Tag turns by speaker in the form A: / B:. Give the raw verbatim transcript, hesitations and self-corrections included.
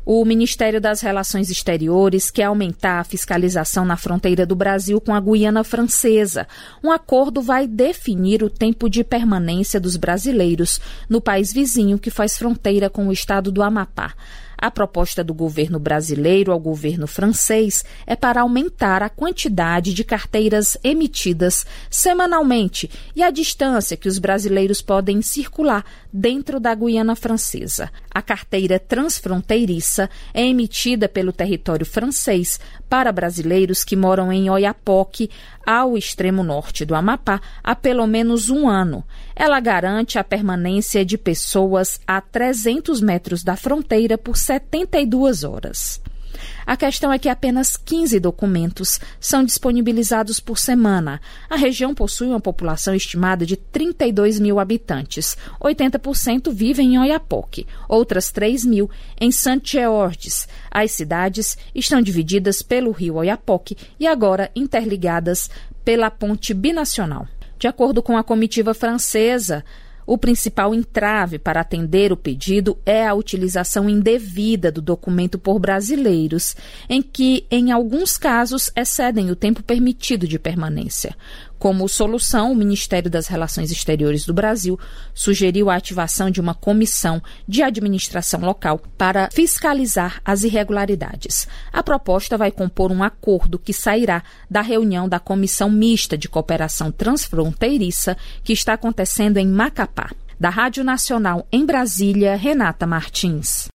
A: O Ministério das Relações Exteriores quer aumentar a fiscalização na fronteira do Brasil com a Guiana Francesa. Um acordo vai definir o tempo de permanência dos brasileiros no país vizinho que faz fronteira com o estado do Amapá. A proposta do governo brasileiro ao governo francês é para aumentar a quantidade de carteiras emitidas semanalmente e a distância que os brasileiros podem circular dentro da Guiana Francesa. A carteira transfronteiriça é emitida pelo território francês para brasileiros que moram em Oiapoque, ao extremo norte do Amapá, há pelo menos um ano. Ela garante a permanência de pessoas a trezentos metros da fronteira por setenta e duas horas. A questão é que apenas quinze documentos são disponibilizados por semana. A região possui uma população estimada de trinta e dois mil habitantes. oitenta por cento vivem em Oiapoque, outras três mil em Saint-Georges. As cidades estão divididas pelo rio Oiapoque e agora interligadas pela ponte binacional. De acordo com a comitiva francesa, o principal entrave para atender o pedido é a utilização indevida do documento por brasileiros, em que, em alguns casos, excedem o tempo permitido de permanência. Como solução, o Ministério das Relações Exteriores do Brasil sugeriu a ativação de uma comissão de administração local para fiscalizar as irregularidades. A proposta vai compor um acordo que sairá da reunião da Comissão Mista de Cooperação Transfronteiriça que está acontecendo em Macapá. Da Rádio Nacional em Brasília, Renata Martins.